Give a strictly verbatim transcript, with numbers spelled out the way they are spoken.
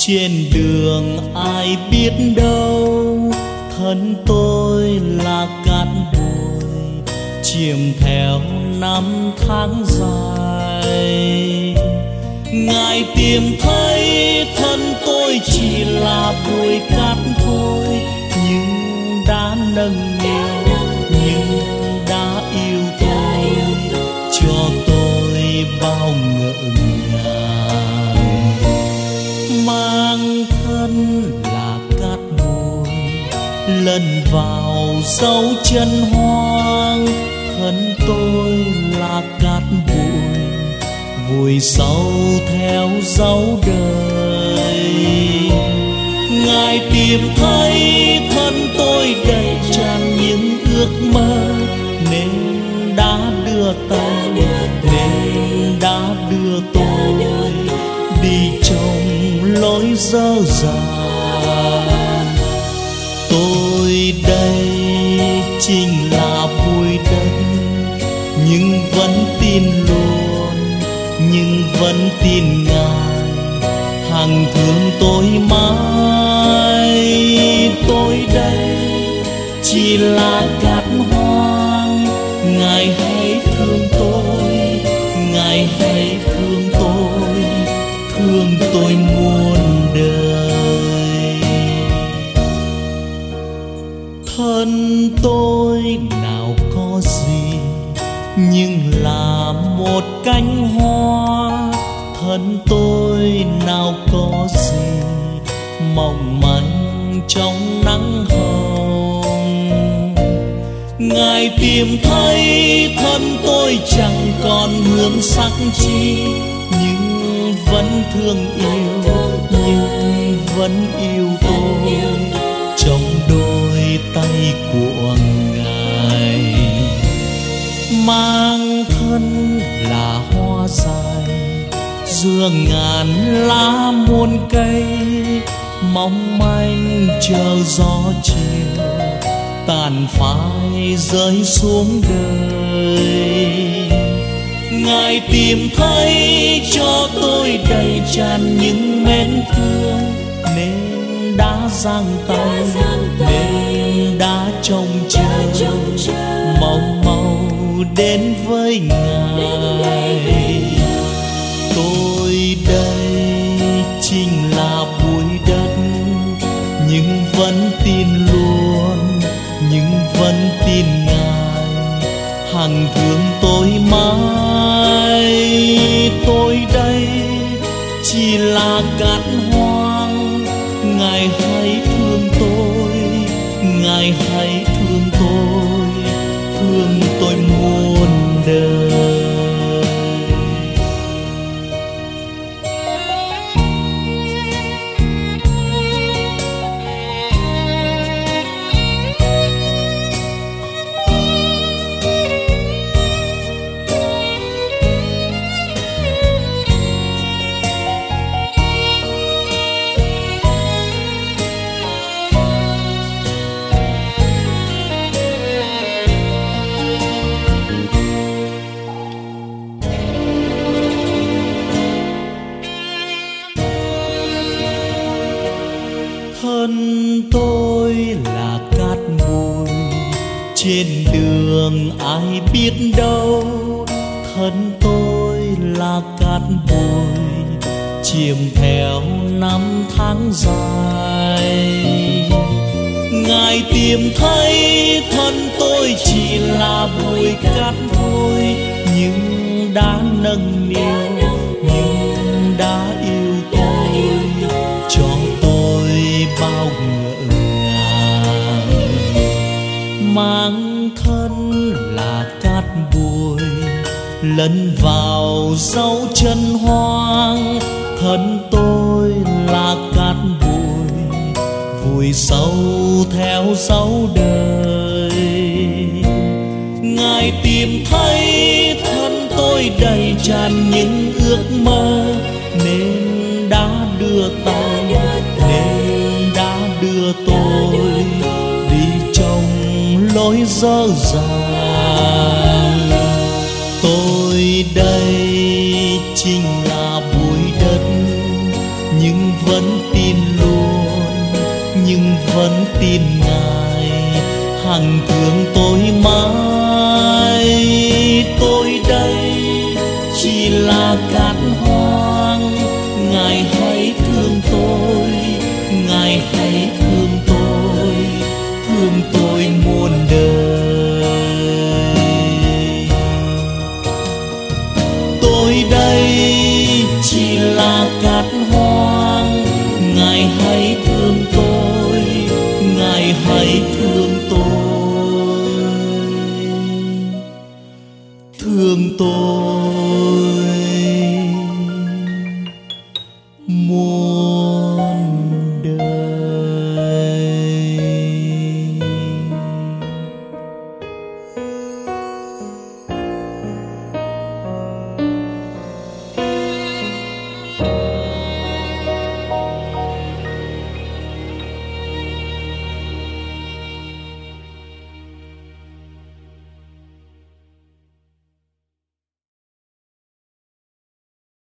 Trên đường ai biết đâu thân tôi là cát bụi, chiêm theo năm tháng dài. Ngài tìm thấy thân tôi chỉ là bụi cát thôi, nhưng đã nâng niu, nhưng đã yêu tôi, cho tôi bao ngỡ ngàng. Mang thân là cát bụi, lần vào dấu chân hoang. Thân tôi là cát bụi, vùi sâu theo dấu đời. Ngài tìm thấy thân tôi đầy tràn những ước mơ, nên đã đưa tay, nên đã đưa tôi đi trong lối dơ dàng. Tôi đây chính là bụi đất, nhưng vẫn tin luôn, nhưng vẫn tin Ngài hằng thương tôi mãi. Tôi đây chỉ là cát hoang, Ngài hãy thương tôi, Ngài hãy thương tôi, thương tôi muôn đời. Thân tôi nào có gì, nhưng là một cánh hoa. Thân tôi nào có gì, mỏng manh trong nắng hồng. Ngài tìm thấy thân tôi chẳng còn hương sắc chi, nhưng vẫn thương yêu, nhưng vẫn yêu tôi trong đôi tay của Ngài. Mang thân là hoa dài, giữa ngàn lá muôn cây, mong manh chờ gió chiều tàn phai rơi xuống đời. Ngài tìm thấy cho tôi đầy tràn những mến thương, nên đã giang tay, nên đã trông chờ mau mau đến với Ngài. Tôi đây chính là bụi đất, nhưng vẫn tin luôn, nhưng vẫn tin Ngài hằng thương tôi mãi. Tôi đây chỉ là cát hoang, Ngài hãy thương tôi, Ngài hãy thương tôi, thương tôi muôn đời. Thân tôi là cát bụi, trên đường ai biết đâu. Thân tôi là cát bụi, chiêm theo năm tháng dài. Ngài tìm thấy thân tôi chỉ là bụi cát thôi, nhưng đã nâng niu, nhưng đã yêu tôi, cho tôi bao ngỡ ngàng. Mang thân là cát bụi, lẫn vào dấu chân hoang. Thân tôi là cát bụi, vùi sâu theo dấu đời. Ngài tìm thấy thân tôi đầy tràn những ước mơ, nên đã đưa tay, nên đã đưa tôi đi trong lối dơ dàng. Tôi đây chính là bụi đất, nhưng vẫn tin thương tôi mãi. Tôi đây chỉ là cát hoang, Ngài hãy thương tôi, Ngài hãy thương tôi, thương tôi muôn đời. Tôi đây chỉ là cát hoang, Ngài hãy thương tôi, Ngài hãy